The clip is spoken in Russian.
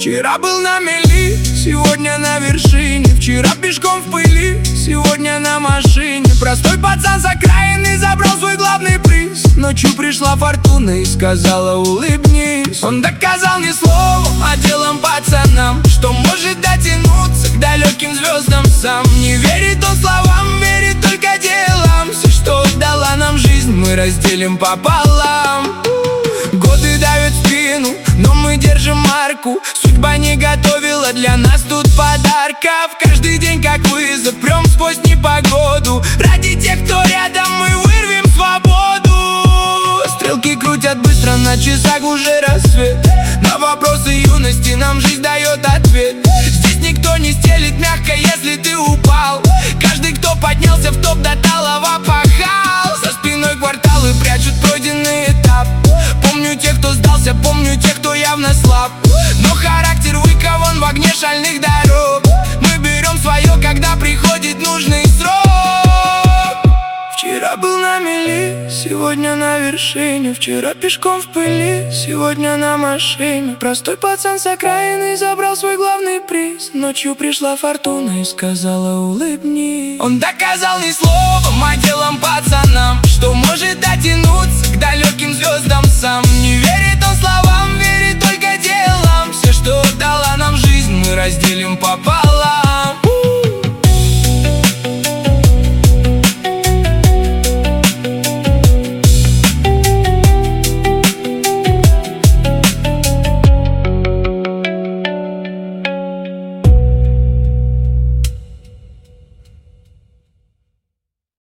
Вчера был на мели, сегодня на вершине. Вчера пешком в пыли, сегодня на машине. Простой пацан с окраины забрал свой главный приз. Ночью пришла фортуна и сказала: улыбнись. Он доказал не словом, а делом пацанам, что может дотянуться к далеким звездам сам. Не верит он словам, верит только делам. Все, что дала нам жизнь, мы разделим пополам. Годы давят в спину, но мы держим марку. Судьба не готовила для нас тут подарков. Каждый день как вызов, прям сквозь непогоду. Ради тех, кто рядом, мы вырвем свободу. Стрелки крутят быстро, на часах уже рассвет. На вопросы юности нам жизнь дает ответ. Здесь никто не стелит мягко, если ты упал. Каждый, кто поднялся в топ, до талого пахал. За спиной кварталы прячут пройденный этап. Помню тех, кто сдался, помню тех, кто явно слаб. Но характер выкован в огне шальных дорог. Мы берем свое, когда приходит нужный срок. Вчера был на мели, сегодня на вершине. Вчера пешком в пыли, сегодня на машине. Простой пацан с окраины забрал свой главный приз. Ночью пришла фортуна и сказала: улыбнись. Он доказал не словом, а делом пацанам, что может дотянуться к далеким звездам сам. Не верит он словам, верит только делам. Все, что дала нам жизнь, мы разделим пополам.